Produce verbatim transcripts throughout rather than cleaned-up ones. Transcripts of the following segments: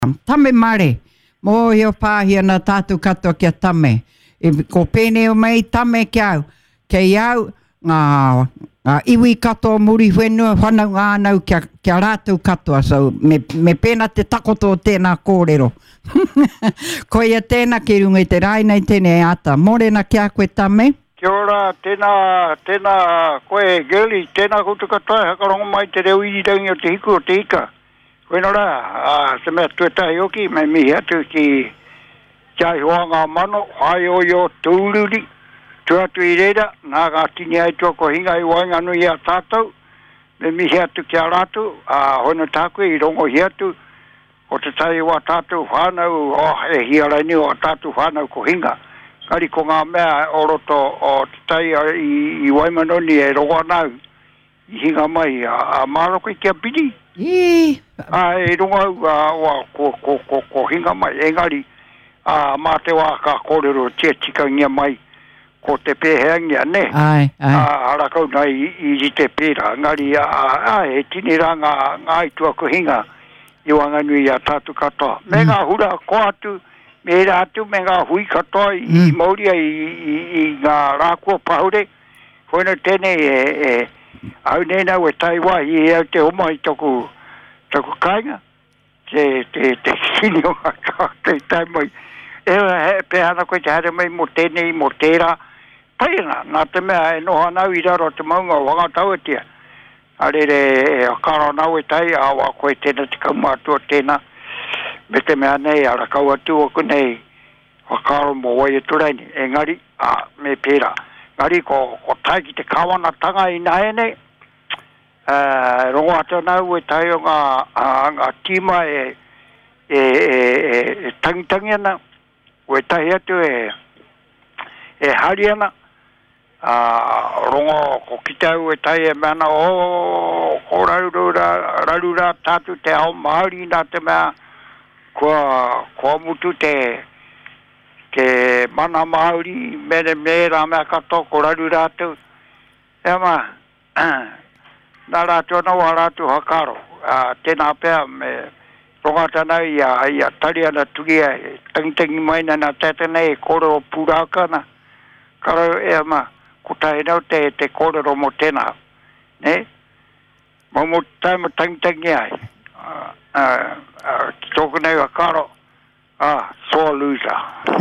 tame mare. Mo hio pāhia na tātu katoa kia tame. E ko pēne o mei tame kia au. Kei au ngā, ngā iwi katoa muri whenua whanau ānau kia, kia rātou katoa. So me, me pēna te takoto o tēnā kōrero. Ko ia tēnā ki runga i te raina i tēnei ata. Morena kia koe tame? Kia ora, tēnā, tēnā koe girli, tēnā koutu katoa, hakarongo mai te reo i rangi o te hiku o te ika. Koe nora, uh, te mea tuetahi oki, mai mihi atu ki kia hoanga mano, hai o yo tūruri, tuatu i reira, nā ngā tini ai tua ko hinga i wainga nui a tātou, me mihi atu kia rātu, uh, hono tākue i rongo hi atu, o te tai wa tātou whānau, o oh, e hiaraini o tātou whānau ko hinga. Kari ko ngā mea o roto o te tai i, i Waimanoni e rongo anau, i hinga mai a, a maroko i kia pidi. Ii. A e rongo au a wa ko, ko, ko, ko hinga mai, engari, a mā te wā ka kōrero tia tika ngia mai, ko te pēheangia ne. Ai, ai. A harakau nei i, i te pēra, ngari a, a e tini rā ngā, ngā itua ko hinga, i wanganui a tātu katoa. Me mm. ngā hura ko atu, me ra atu, me ngā hui katoa i, mm. i Mauria i, i, i ngā rākua pahure. Whena tēnei e, e au nena ue taiwa i e au te homa i toku, toku kainga. Te, te, te sini o ngā te tai mai. E he pehana koe te hare mai mo tēnei, mo tērā. Paina, nā te mea e noha nau i raro te maunga o whangatau e tia. Arere e akara nau e tai, a wa koe tēnā te kaumātua tēnā. Me te mea nei, ara kau atu o kunei, akara mo wai e turaini. E ngari, a me pēra. Ngari ko, ko tai ki te kawana tanga i nae nei. Uh, rongo ata nau e tai o ngā, ngā tīma e, e, e, e tangitangi ana. O e tai atu e, e hari ana. Uh, rongo ko kitau e tai e mana o ko rarura, rarura tātu te ao Māori nā te mea kua, kua mutu te te mana Māori mene mera mea kato ko rarura atu e ma nā rātu anau a rātu hakaro uh, tēnā pēr me ronga tānau i a, i a tari ana tugia e tangitangi maina nā tētene e kore o pūraka na karo e ma ko tae nau te, te kōrero mo tēnā, ne? Mo mo tae mo tangitangi ai. Uh, uh, uh, ki tōku nei a karo, ah, sore loser.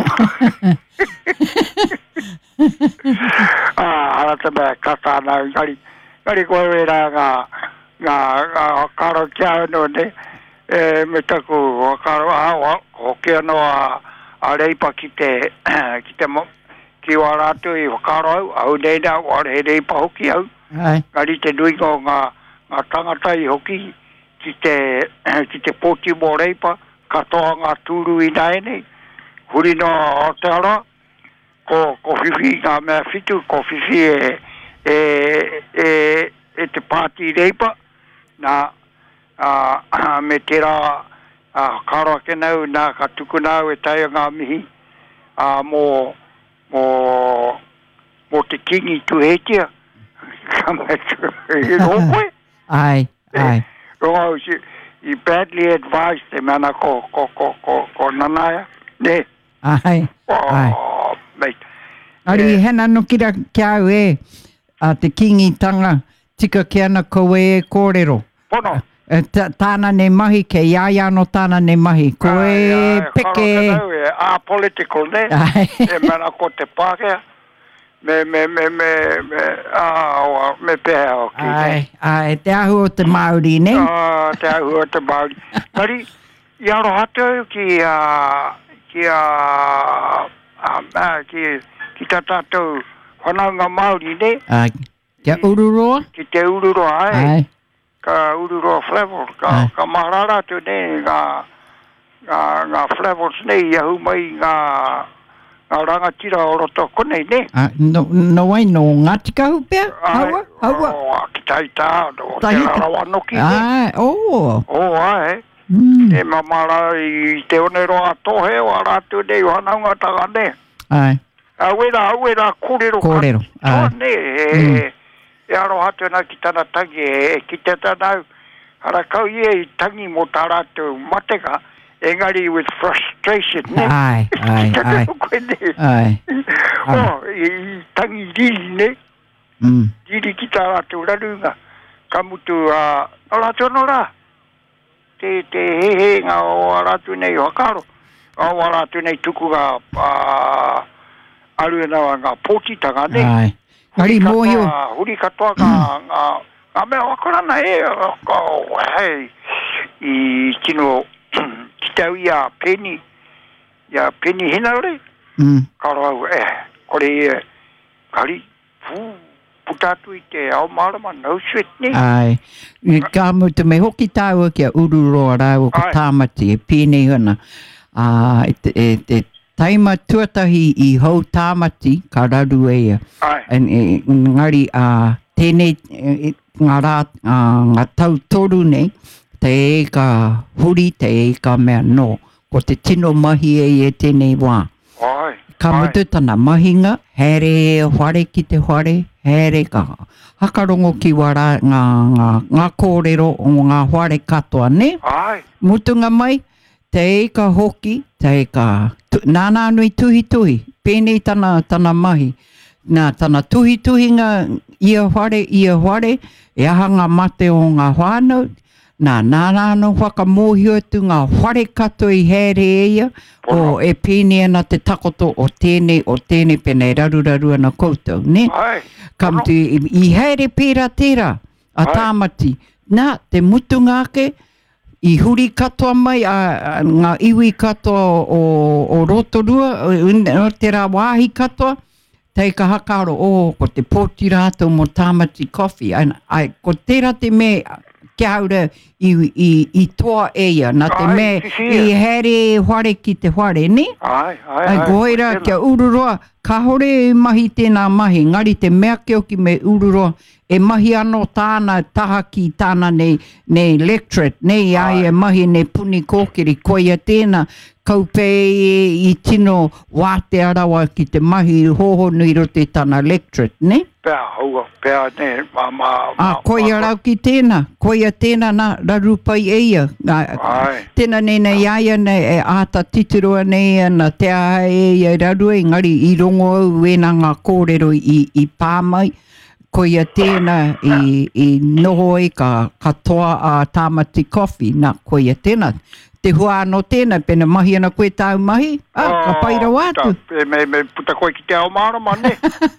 ah, ala te mea kata nau, ngari, ngari koe wera ngā, ngā, ngā karo kia no ne, e, me taku a karo, ah, o kia no a, a reipa ki te, ki te mo, ki wa rātu i whakaro au, au neina, ware he reipa hoki au. Ai. Ngari te nui ko ngā, ngā tangata i hoki, ki te, ki te poti mō reipa, katoa ngā tūru i naene, huri no Aotearoa, ko, ko whiwhi ngā mea whitu, ko whiwhi e, e, e, e te pāti reipa, nā, a, me te rā, a, karoa ke nau, nā ka tuku nau e tai ngā mihi, a, mō, mo mo te kingi tu hetia kamatu e rokoe ai ai rongo si i badly advised te mana ko ko ko ko ko nanaya ne ai oh, ai mate ari eh, hena no kira kia au e a te kingi tanga tika ki ana koe e kōrero pono tāna ne mahi ke iaia no tāna ne mahi koe ai, ai, peke a political ne e mana ko te pākea me me me me me ah me pēhea o ki ai ai te ahu o te Māori ne ah te ahu o te Māori kari i aro hatu ki a ki a a ki ki ta tātou whanaunga Māori ne ai kia ururoa ki te ururoa ai, ai. Ka ururoa flavor, ka, ka marara tu ne, ngā, ngā, ngā flavors ne, iahu mai ngā, ngā rangatira o roto konei ne. Ah, no, no wai no Ngātika hupea? Haua? Haua? O, ki tai tā, o te rarawanoki ne. Ai, o. O, ai. Mm. E mamara i te one roa tohe o a rātu ne, i whanaunga taga ne. Ai. A wera, a wera, kōrero. Kōrero, ai. Ne, e, mm. E aro hatu na ki tana tangi, e ki te tanau, hara kau i e i tangi mo tā rātou mateka, engari with frustration, ne? Ai, ai, ai. Ai. Oh, i tangi riri, ne? Mm. Riri ki tā rātou rarunga. Ka mutu a... O rātou no rā. Te, te he he ngā o rātou nei o hakaro. O rātou nei tuku ngā... Aru e nawa ngā pōtitanga, ne? Ai. Ngari mōhio. Huri katoa ngā... Ngā mea wakarana e... Hei... I kino... Ki tau ia peni... Ia peni hina ore. Mm. Karau e... Kore e... Kari... Pū... Putatu i te ao marama no sweat ni. Ai. Ka mutu me hoki tāua kia ururoa rau o ka tāmati e pēnei hana. Uh, e, te, e te taima tuatahi i hau tāmati ka raru e ia. Ai. And, e, ngari uh, tēnei e, ngā rā uh, ngā tau toru nei te e ka huri te e ka mea no. Ko te tino mahi e e tēnei wā. Ai. Ka mutu tana mahinga, here e whare ki te whare, here ka hakarongo ki wara ngā, ngā, ngā kōrero o ngā whare katoa, ne? Ai. Mutunga mai, te e ka hoki, te e ka nānā nui tuhi tuhi, pēnei tana, tana mahi. Nā tana tuhi tuhi ngā ia whare, ia whare, e aha ngā mate o ngā whānau, nā nānā no whakamōhio tu ngā whare katoa i here eia, o e pēnei ana te takoto o tēnei, o tēnei pēnei raruraru ana koutou, ne? Ai. Kam te, i, i here pēra tērā, a tāmati, nā, te mutunga ake, i huri katoa mai, a, a, ngā iwi katoa o, o Rotorua, o, o te rā wāhi katoa, te ka hakaro, o, ko te pōti rātou mo tāmati coffee, ai, ai, ko tērā te me, kia haura i, i, i toa eia, nā te me i here whare ki te whare, ne? Ai, ai, ai. Ai goira kia ururoa, ka hore e mahi tēnā mahi, ngari te mea keo ki me ururoa, e mahi anō tāna taha ki tāna nei, nei electorate, nei ai e mahi nei puni kōkiri, koia tēnā, kaupe i, i tino wāte arawa ki te mahi hoho nui rote tāna electorate, ne? Pea haua, pea ne, ma, ma, ma. Ah, koia rau ki tēnā, koia tēnā nā rarupai eia. Ai. Tēnā nei nei aia nei e āta titirua nei na te aha eia raru e ngari i rongo au wēnā ngā kōrero i, i pāmai. Koia tēnā i, i noho e ka katoa a tāmati coffee, nā koia tēnā. Te hua anō tēnā, pēnā mahi ana koe tāu mahi, ah, oh, ka paira wātu. Ta, me, me puta koe ki te ao marama, ne?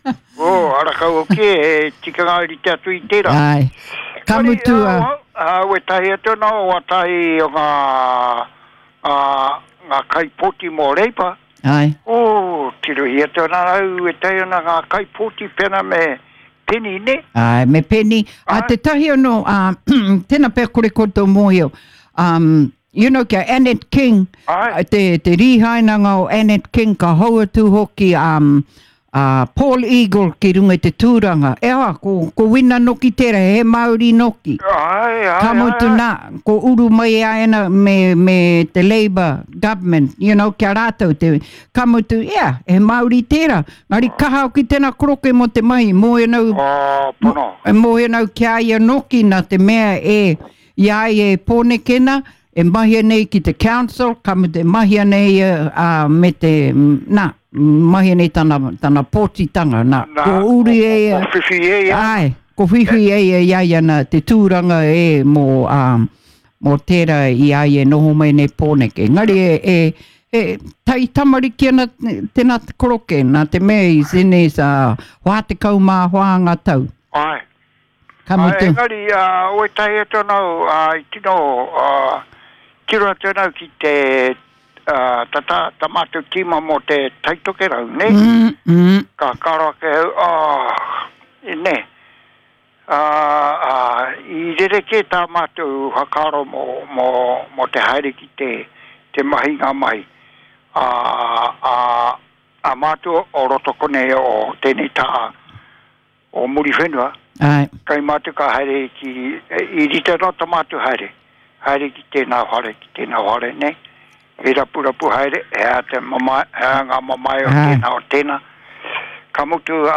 Oh, ara kau o ke, e tika ngāri te atu i tērā. Ai, ka mutu a... Ue tahi atona, o tahi o ngā, ngā kaipoti mō reipa. Ai. Oh, tirohi atona, au e tahi ona ngā kaipoti pēnā me peni, ne? Ai, me peni. A te tahi ono, tēnā pēr kore koto mōhio, um, you know, kia Annette King, te, te rihainanga o Annette King, ka haua tu hoki um, uh, Paul Eagle ki runga te tūranga. Ewa, ko, ko wina noki tera, he Māori noki. Ai, ai, ka mutu nā, ko uru mai aena me, me te Labour government, you know, kia rātou te, ka mutu, yeah, he Māori tera. Ngari kaha o ki tēnā kroke mo te mahi, mō e nau, oh, pono. Mō e nau kia ia noki na te mea e, iai e pōnekena, e mahia nei ki te council, ka me te mahia nei uh, me te, nā, mahia nei tana, tana pōtitanga, nā, ko uri e, ko whiwhi e, ai, ko whiwhi e e iaia na te tūranga e mō, um, mō tērā i ai e noho mai nei pōneke. Ngari e, e, e tai tamariki ana tēnā te koroke, nā te mea i zene sa wā te kaumā whāanga tau. Ai. Ka mutu. Ai, ngari, uh, oe tai e tonau, uh, i tino, uh, tira tēnau ki te uh, tata tamato tima mo te taitoke rau, ne? Mm, mm. Ka karo ke hau, oh, ne. Uh, uh, I rere ke tamato hakaro mo, mo, mo te haere ki te, te mahi ngā mahi. Uh, uh, a mātua o rotokone o tēnei taa o muri whenua. Ai. Kai mātua ka haere ki, i rita no tamato haere. Haere ki tēnā whare, ki tēnā whare, ne? E rapu rapu haere, e a te mamai, e a ngā mamai o tēnā o tēnā. Ka mutu a,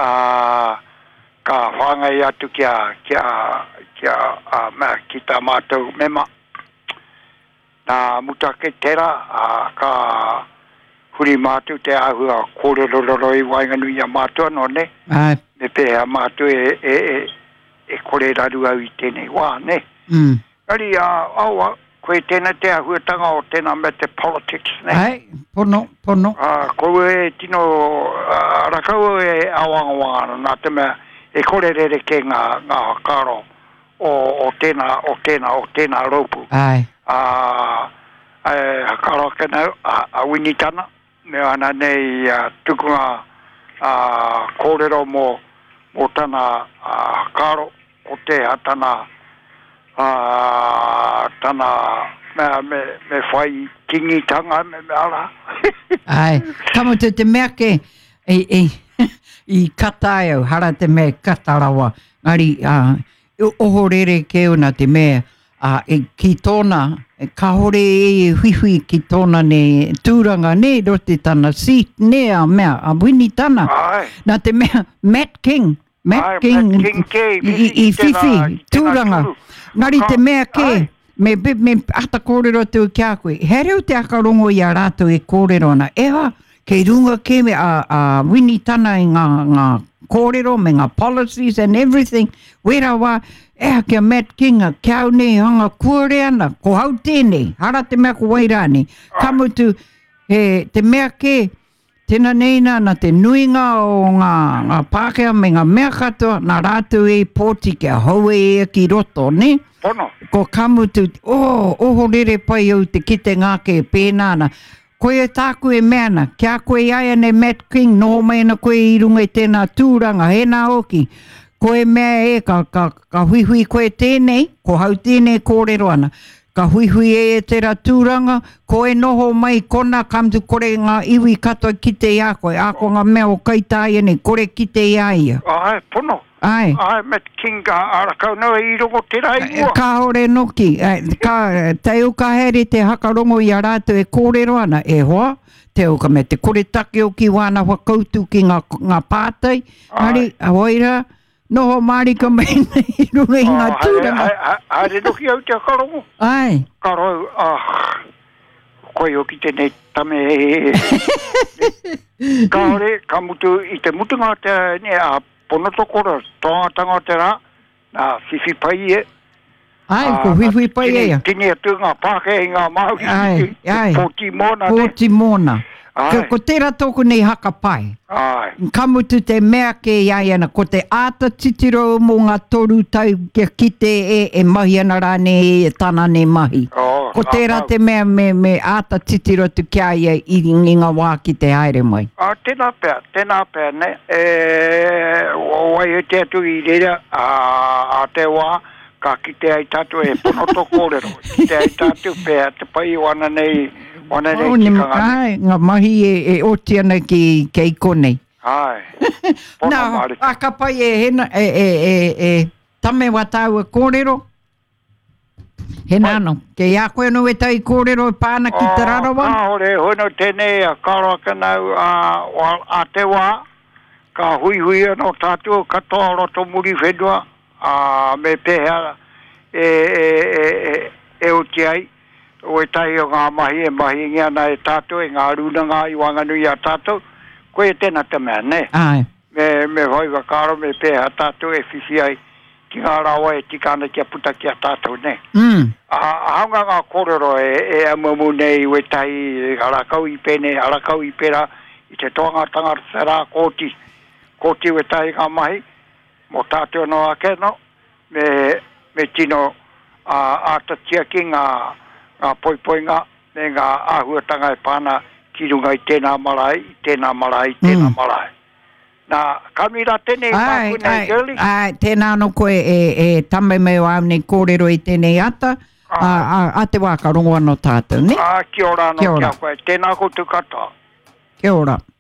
ka whangai atu kia, kia, kia, a, mea, ki tā mātou mema. nā mutake tera a ka huri mātu te ahua kōrero roro i wainganui a mātua no ne. Ai. Me pēhea mātu e, e, e, e kore raru au i tēnei wā ne. Mm. Kari a aua, koe tēnā te ahuatanga o tēnā me te politics ne. Ai, pono, pono. A koe e tino, a rakau e awanga wangana nā te mea e kore rere ke ngā, ngā karo o, o tēnā, o tēnā, o tēnā raupu. Ai. A, a hakaro kena a, a winitana. Me ana nei uh, tukunga uh, kōrero mō, mō tana uh, karo o te atana uh, tana me, me, me whai kingitanga me me ala. Ai, tamo te te mea ke i, i, i katai au, hara te mea katarawa. Ngari, uh, oho rere ke una te mea uh, e, ki tōna, e ka hore e hui ki tōna ne tūranga ne rote tana seat ne a mea, a wini tana. Ai. Nā te mea, Matt King, Matt Ai, King, Matt King ke, i, i whiwhi, tūranga. Ngari te mea ke, me, me, me ata kōrero tū kia koe, he reo te akarongo i a rātou e kōrero ana, ewa, kei runga ke me a, a wini tana i ngā, ngā kōrero, me ngā policies and everything, wera wā, ea kia Matt King, a kiau nei hanga kuare ana, ko hau tēnei, hara te mea ko wairani, kamutu, he, te mea ke, tēnā nei nā, na te nuinga o ngā, ngā Pākehā me ngā mea katoa, nā rātou e pōti kia haue e ki roto, ne? Pono. Ko kamutu, oh, oho rere pai au te kite ngā ke pēnāna, koe e tāku e meana, kia koe aia ne Matt King, no meana koe i runga i tēnā tūranga, he nā oki, koe mea e ka, ka, ka hui hui koe tēnei, ko hau tēnei kōrero ana. Ka hui hui e e tērā tūranga, koe noho mai kona kamtu kore ngā iwi katoa ki te ia koe, a ko ngā mea o kaitāia nei, kore ki te ia ia. Ai, pono. Ai. Ai, Matt King ka arakau noa i rongo te rai ua. Ka hore noki, ka, te uka here te hakarongo i a rātou e kōrero ana, e hoa. Te uka me te kore take o ki wana wakautu ki ngā, ngā pātai. Hari, a waira, noho marika mai nei runga i ngā tūranga. Haere noki au te karongo. Ai. Karo, ah, koe o ki tēnei tame. Ka hore, ka mutu, i te mutunga te, ne, a ponotokora, toanga tanga te rā, nā whiwhi pai e. Ai, ko whiwhi pai e. Tini atu ngā Pākehā i ngā Māori. Ai, ai. Pōti mōna ne. Pōti mōna. Ko, ko tērā tōku nei haka pai. Ai. Kamutu te mea ke iaiana, ko te āta titiro mō ngā toru tau kia kite e, e mahi ana rāne e tāna ne mahi. Oh, ko tērā te mea me, me āta titiro tu kia ia i, i ngā wā ki te haere mai. Ah, tēnā pēr, tēnā pēr, ne. E, wai e te atu i reira, a, a te wā, ka ki te ai tātu e ponoto kōrero. Ki te ai tātu pēr, te pai wana nei, wana nei oh, ki kangani. Ai, ngā mahi e, e oti ana ki, ki konei. Ai. Nā, a ka pai e hena, e, e, e, e tame wa tau e kōrero. He nāno, ke ia koe no e tai kōrero e pāna ki te rarawa. Ka hore, hono tēnei, a karo kanau, a, a te wā, ka hui hui anō tātua, katoa roto muri whenua, a me pēhea, e, e, e, e, e o te ai, o e tai o ngā mahi, e mahi ngā na e tātou, e ngā runanga i wanganui a tātou, koe e tēnā te mea, ne? Ai. Me, me hoi wakaro, me pēhea tātou, e whiwhi ai, ki ngā rawa e tikana kia puta kia tātou, ne? Mm. A, haunga ngā kōrero e, e amumu nei, ue tai, harakau i pēne, harakau i pēra, i te toanga tangara whera, kōti, kōti ue tai ngā mahi, mo tātou no ake no, me, me tino a, a tatia ki ngā, ngā poipoinga, me ngā ahuatanga e pāna ki runga i tēnā marae, i tēnā marae, i tēnā Mm. marae. Nā, kamira tēnei Ai, māku nei, ai, girlie. ai, tēnā no koe e, e tame me o au nei kōrero i tēnei ata, a, a, a te wā ka rongo anō tātou, ne? Ah, kia ora no Kia ora. kia koe, tēnā koutou katoa. Kia ora.